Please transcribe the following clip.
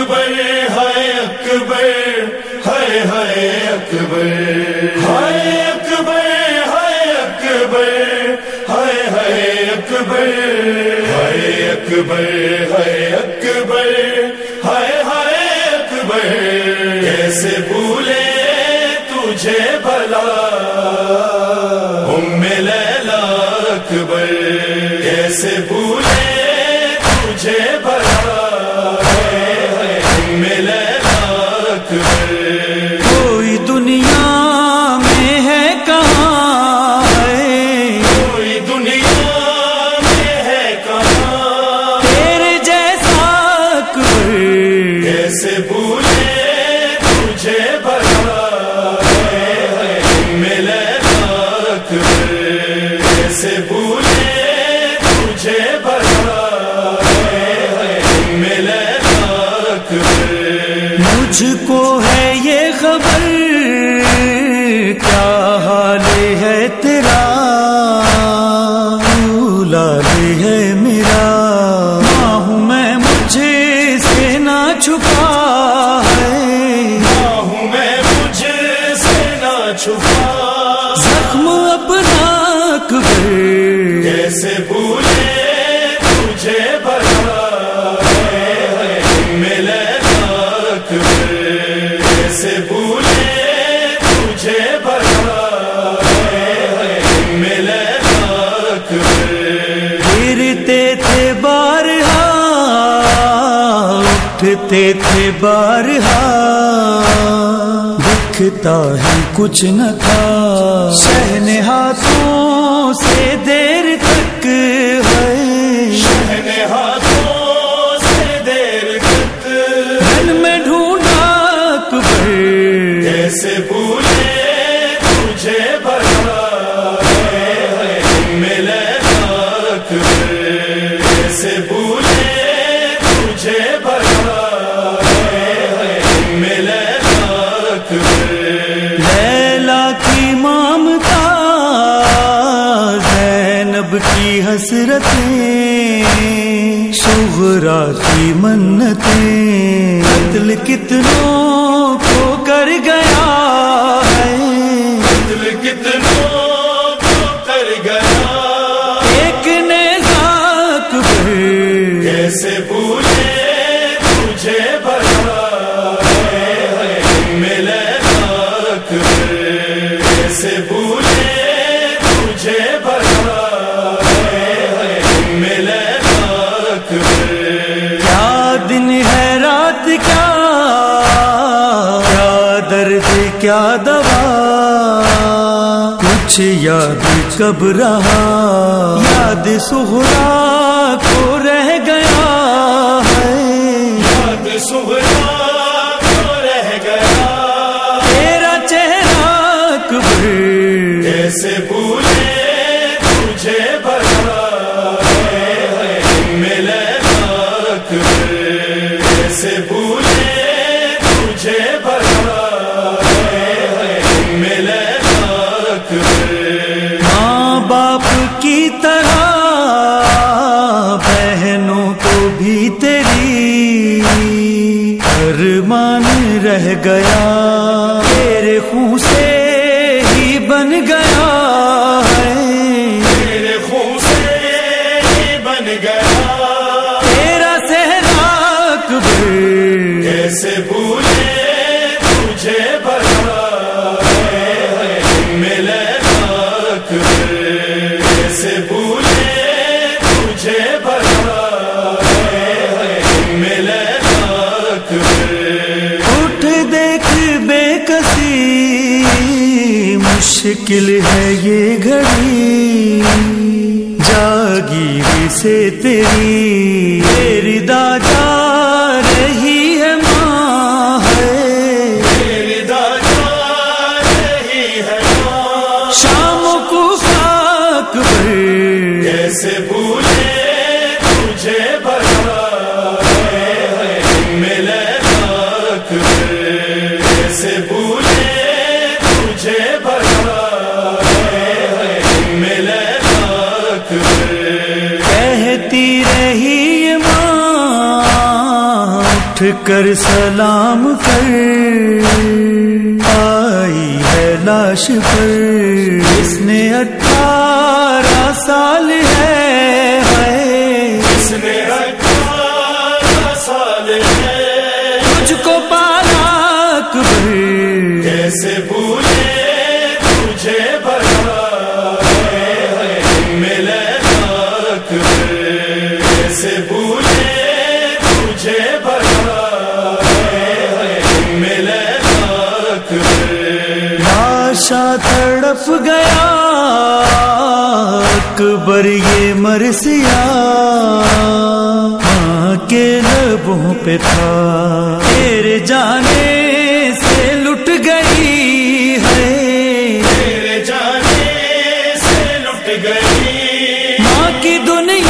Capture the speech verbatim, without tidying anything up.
اکبر ہائے اکبر ہائے ہائے اکبر ہائے اکبر ہائے اکبر ہائے ہائے اکبر ہائے اکبر ہائے اکبر ہائے ہائے اکبر کیسے بھولے تجھے بھلا ام لیلا اکبر کیسے بھولے تجھے بھلا ام لیلا اکبر کوئی دنیا میں ہے کہاں ہے کوئی دنیا میں ہے کہاں تیرے جیسا اکبر کیسے بھولے تجھے بھلا ام لیلا اکبر کیسے بھولے تجھے بھلا ام لیلا اکبر مجھ کو ہے یہ خبر کیا حال ہے تیرا لال ہے میرا ماں ہوں میں مجھے سے نہ چھپا ہے ہوں میں مجھ سے نہ چھپا زخم اپنا اکبر کیسے بھولے تجھے بھلا ام لیلا اکبر کیسے بھولے تجھے بھلا ام لیلا اکبر گرتے تھے بارہا اٹھتے تھے بارہا دکھتا ہی کچھ نہ تھا شہن ہاتھوں سے دیر تک ہے شہن ہاتھوں سے دیر تک دل میں ڈھونڈا اکبر کیسے بھولے تجھے بھلا ام لیلا اکبر کیسے بھولے تجھے بھلا ام لیلا اکبر لیلا کی مامتا زینب کی حسرتیں صغرا کی منتیں قتل کتنوں کو کر گیا ہے دل کتنوں کو کر گیا ایک نیزہ اکبر کیسے بھولے تجھے بھلا ام لیلا اکبر کیسے بھولے تجھے بھلا ام لیلا اکبر کیا دن ہے رات کیا کیا درد کیا دوا کچھ یاد کب رہا یاد سہرا کو رہ گیا ہے یاد سہرا کو رہ گیا تیرا چہرہ اکبر کیسے بھولے تجھے بھلا ام لیلا اکبر کیسے بھولے تجھے بھلا ام لیلا اکبر ماں باپ کی طرح بہنوں کو بھی تیری ارمان رہ گیا تیرے خون سے ہی بن گیا ہے تیرے خون سے ہی بن گیا تیرا صحرا اکبر کیسے بھولے تجھے بھلا ام لیلا اکبر کیسے بھولے تجھے بھلا ام لیلا اکبر اٹھ دیکھ بے کسی مشکل ہے یہ گھڑی جاگیر سے تیری تیری دادا رہی ہے ماں ہے تیری دادا رہی ہے ماں شام کو اکبر کیسے بھولے تجھے بھلا ام لیلا اکبر کیسے بھولے تجھے بھلا ام لیلا اکبر کہتی رہی ماں اٹھ کر سلام کر آئی ہے لاش پر، اس نے اٹھارہ سال ہے اس نے اٹھارہ سال ہے مجھ کو پالا اکبر، کیسے بھولے تجھے بڑا ملے اکبر، کیسے بھولے تجھے بڑا ملے اکبر، آشا تڑپ گیا اکبر یہ مرثیہ، ماں کے لبوں پہ تھا تیرے جانے